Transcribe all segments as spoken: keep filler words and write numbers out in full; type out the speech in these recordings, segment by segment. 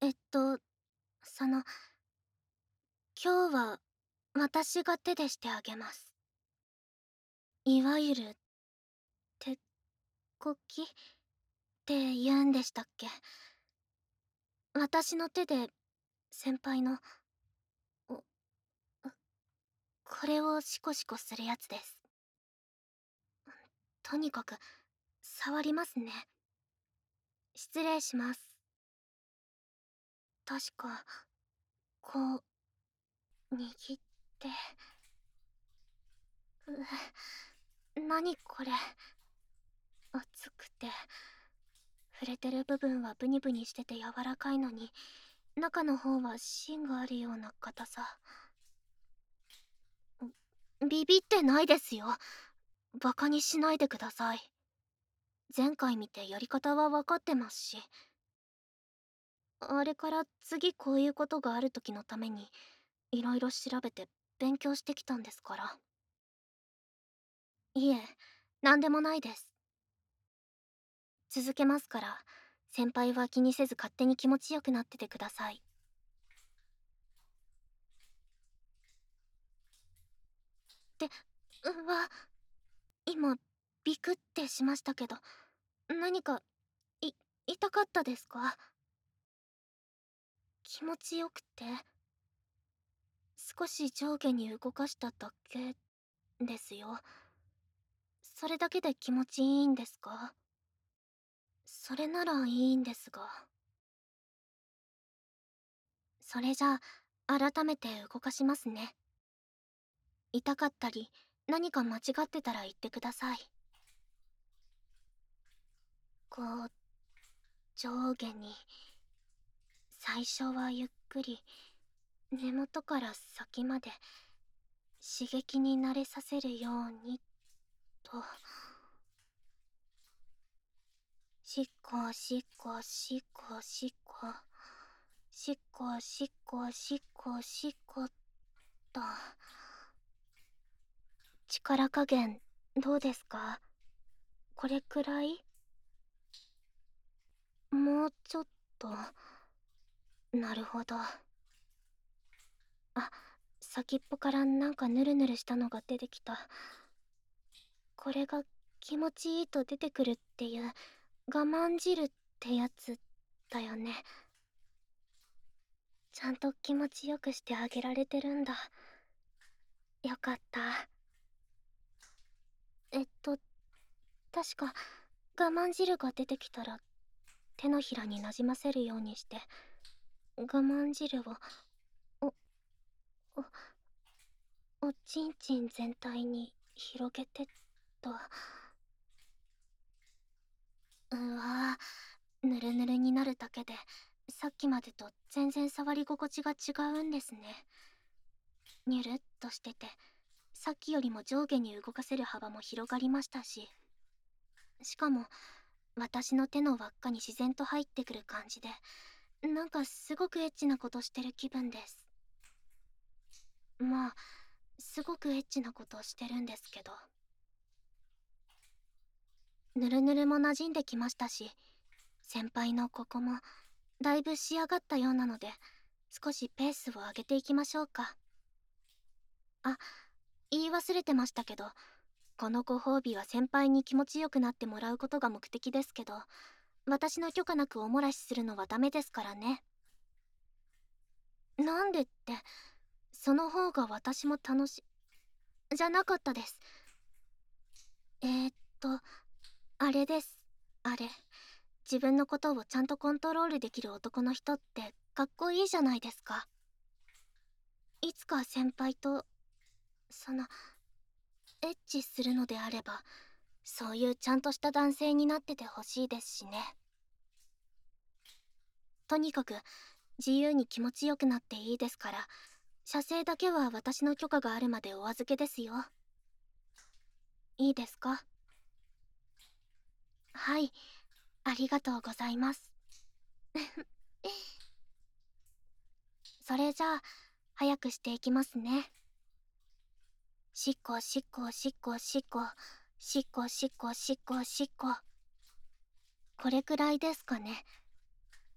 えっと、その、今日は私が手でしてあげます。いわゆる、手こきって言うんでしたっけ。私の手で先輩の、お、これをシコシコするやつです。とにかく、触りますね。失礼します。確か、こう、握って、う、何これ。熱くて、触れてる部分はブニブニしてて柔らかいのに、中の方は芯があるような硬さ。ビビってないですよ。バカにしないでください。前回見てやり方は分かってますし。あれから次こういうことがある時のためにいろいろ調べて勉強してきたんですから。いえ、なんでもないです。続けますから、先輩は気にせず勝手に気持ちよくなっててください。で、うわ、今ビクってしましたけど、何かい痛かったですか？気持ちよくて少し上下に動かしただけですよ。それだけで気持ちいいんですか？それならいいんですが。それじゃあ改めて動かしますね。痛かったり何か間違ってたら言ってください。こう上下に、最初はゆっくり根元から先まで刺激に慣れさせるようにと。しっこしっこしっこしっこしっこしっこしっこしっこ。と。力加減どうですか？これくらい？もうちょっと。なるほど。あ、先っぽからなんかヌルヌルしたのが出てきた。これが気持ちいいと出てくるっていう我慢汁ってやつだよね。ちゃんと気持ちよくしてあげられてるんだ。よかった。えっと確か我慢汁が出てきたら手のひらになじませるようにして我慢汁をおおおちんちん全体に広げてっと。うわー、ぬるぬるになるだけでさっきまでと全然触り心地が違うんですね。にゅるっとしてて、さっきよりも上下に動かせる幅も広がりましたし、しかも私の手の輪っかに自然と入ってくる感じで、なんかすごくエッチなことしてる気分です。まあすごくエッチなことをしてるんですけど。ぬるぬるも馴染んできましたし、先輩のここもだいぶ仕上がったようなので、少しペースを上げていきましょうか。あ、言い忘れてましたけど、このご褒美は先輩に気持ちよくなってもらうことが目的ですけど、私の許可なくおもらしするのはダメですからね。なんでって、その方が私も楽しじゃなかったです。えー、っとあれです。あれ、自分のことをちゃんとコントロールできる男の人ってかっこいいじゃないですか。いつか先輩とそのエッチするのであれば、そういうちゃんとした男性になっててほしいですしね。とにかく自由に気持ちよくなっていいですから、射精だけは私の許可があるまでお預けですよ。いいですか？はい、ありがとうございます。それじゃあ早くしていきますね。しっこしっこしっこしっこしっこしっこしっこしっこ。これくらいですかね。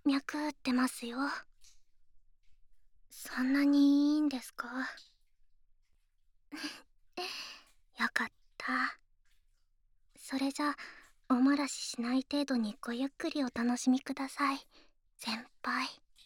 脈打ってますよ。そんなにいいんですか？よかった。それじゃお漏らししない程度にごゆっくりお楽しみください、先輩。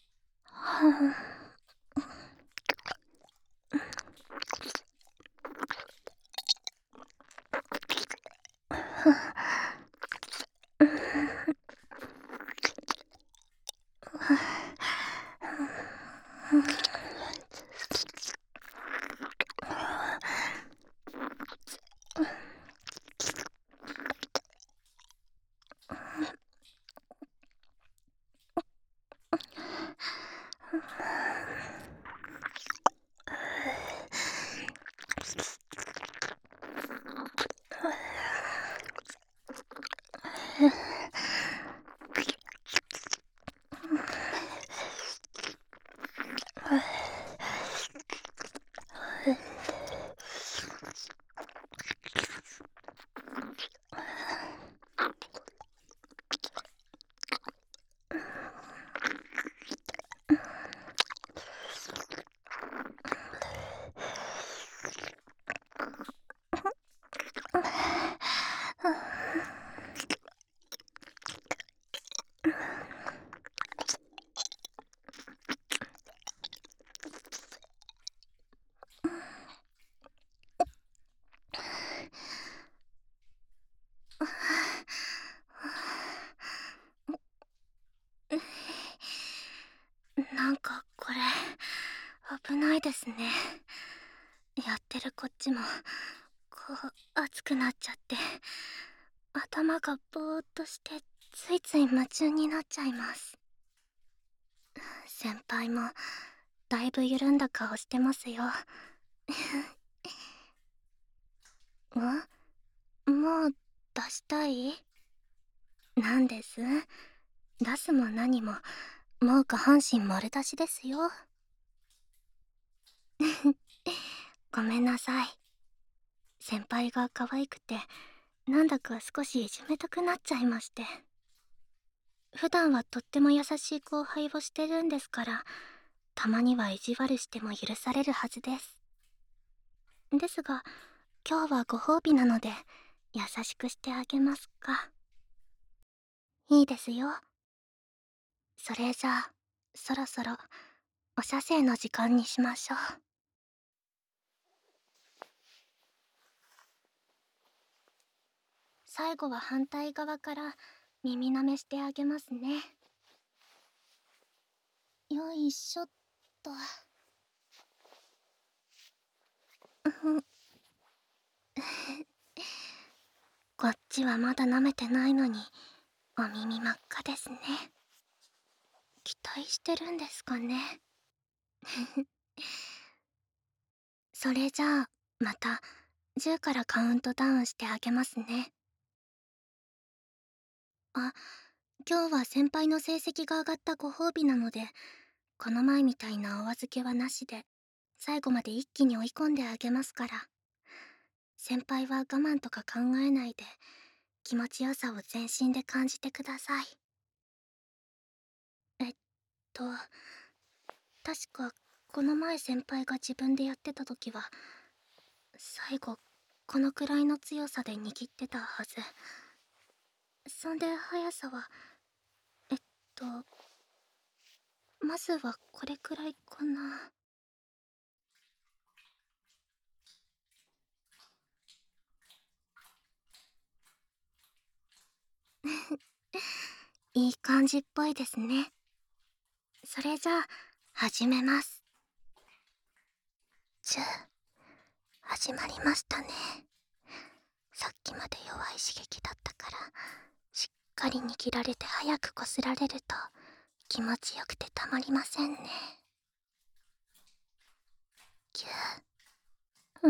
なんかこれ危ないですね。やってるこっちもこう熱くなっちゃって、頭がぼーっとしてついつい夢中になっちゃいます。先輩もだいぶ緩んだ顔してますよ。ん？もう出したい？なんです？出すも何ももう下半身丸出しですよ。ごめんなさい。先輩が可愛くてなんだか少しいじめたくなっちゃいまして。普段はとっても優しい後輩をしてるんですから、たまには意地悪しても許されるはずです。ですが今日はご褒美なので優しくしてあげますか？いいですよ。それじゃあそろそろお射精の時間にしましょう。最後は反対側から耳舐めしてあげますね。よいしょっと。こっちはまだ舐めてないのにお耳真っ赤ですね。期待してるんですかね。それじゃあまたじゅうからカウントダウンしてあげますね。あ、今日は先輩の成績が上がったご褒美なので、この前みたいなお預けはなしで最後まで一気に追い込んであげますから。先輩は我慢とか考えないで気持ちよさを全身で感じてください。えっと確かこの前先輩が自分でやってた時は最後このくらいの強さで握ってたはず。そんで速さはえっとまずはこれくらいかな。いい感じっぽいですね。それじゃあ始めます。じゅう始まりましたね。さっきまで弱い刺激だったからしっかり握られて早くこすられると気持ちよくてたまりませんね。ぎゅう、うん、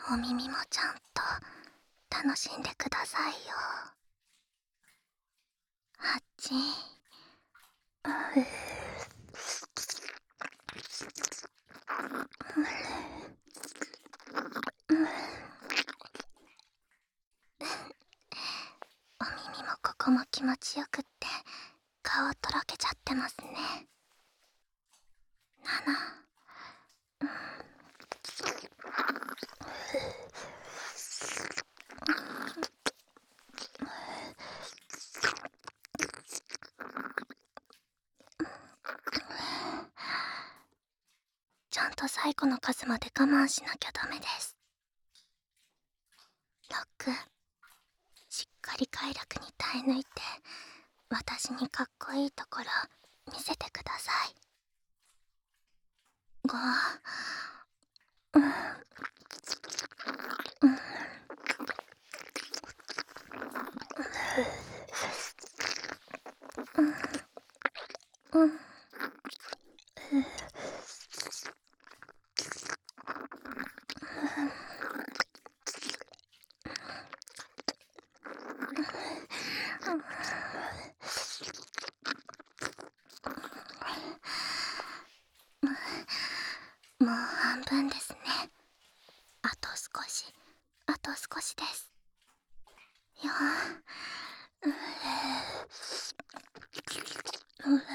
お耳もちゃんと楽しんでくださいよ。ハッチ。お耳もここも気持ちよくって顔とろけちゃってますね。ナナ。ちゃんと最後の数まで我慢しなきゃダメです。ロック、しっかり快楽に耐え抜いて私にかっこいいところ見せてください。ご、うん、うん、うん、うん。もう半分ですね。あと少し、あと少しです。よー、ううう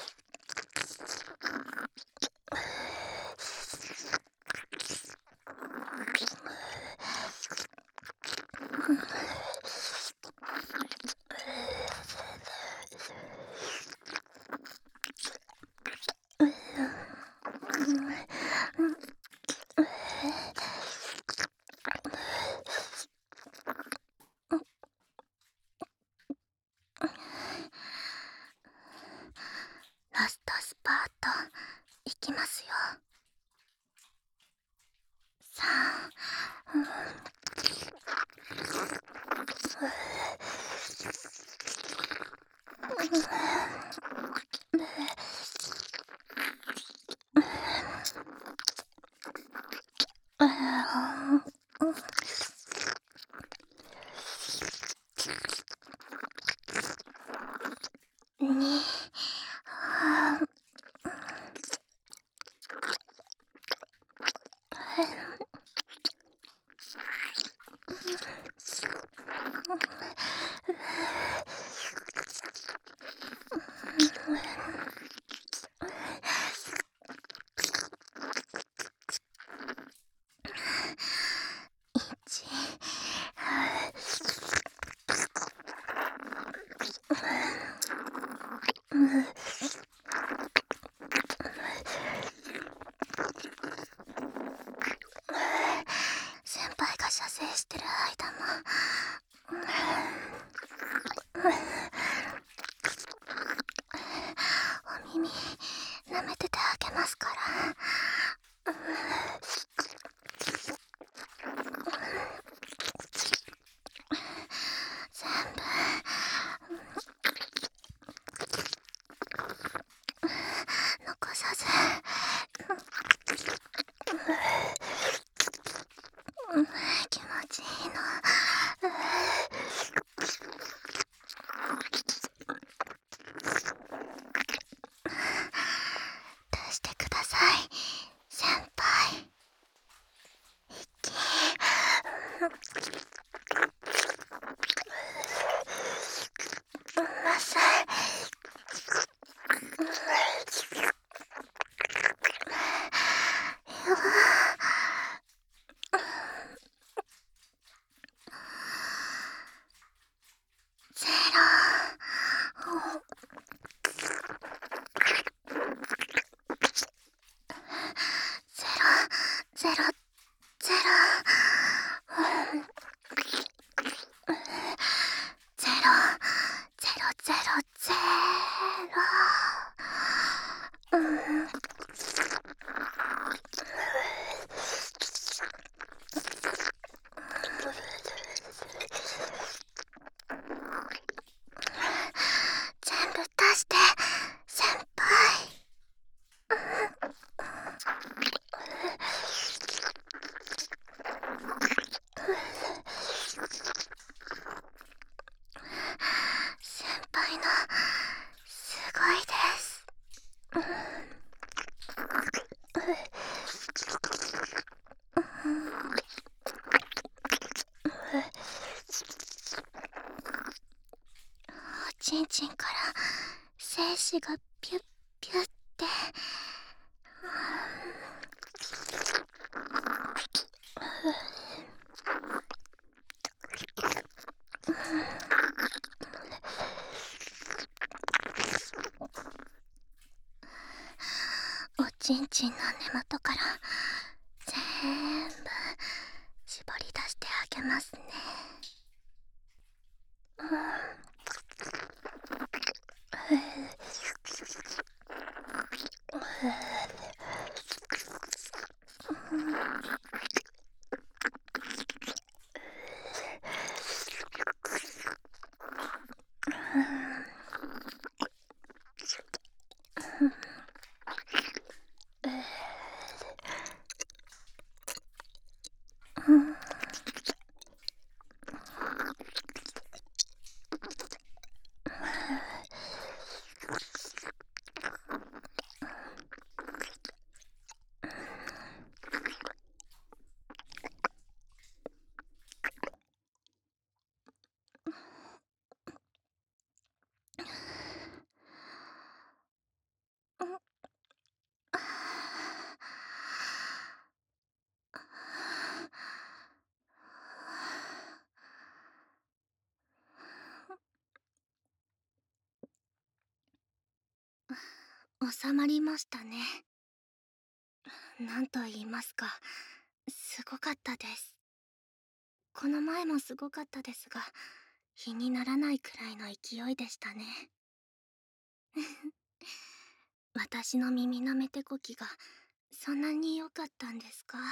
ラストスパートいきますよ。さあ、うん、に、一、 いのすごいです。うんおちんちんから精子がピュッピュッっておちんちんの根元から全部絞り出してあげますね。収まりましたね。なんと言いますか、すごかったです。この前もすごかったですが、比にならないくらいの勢いでしたね。私の耳のメテコキがそんなに良かったんですか？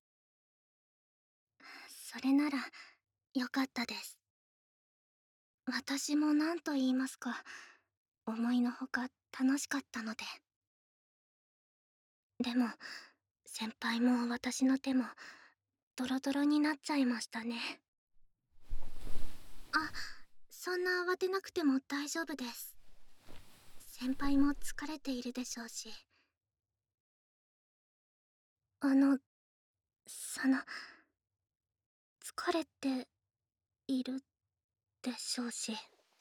それなら良かったです。私も何と言いますか、思いのほか楽しかったので。でも先輩も私の手もドロドロになっちゃいましたね。あ、そんな慌てなくても大丈夫です。先輩も疲れているでしょうし。あの、その、疲れているでしょうし。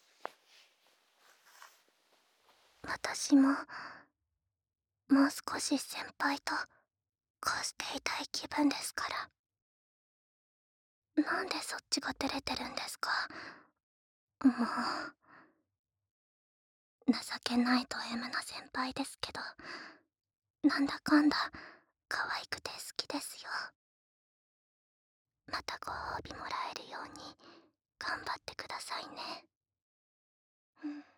私ももう少し先輩とこうしていたい気分ですから。なんでそっちが照れてるんですか？もう情けないド M な先輩ですけど、なんだかんだ可愛くて好きですよ。またご褒美もらえるように頑張ってくださいね。うん。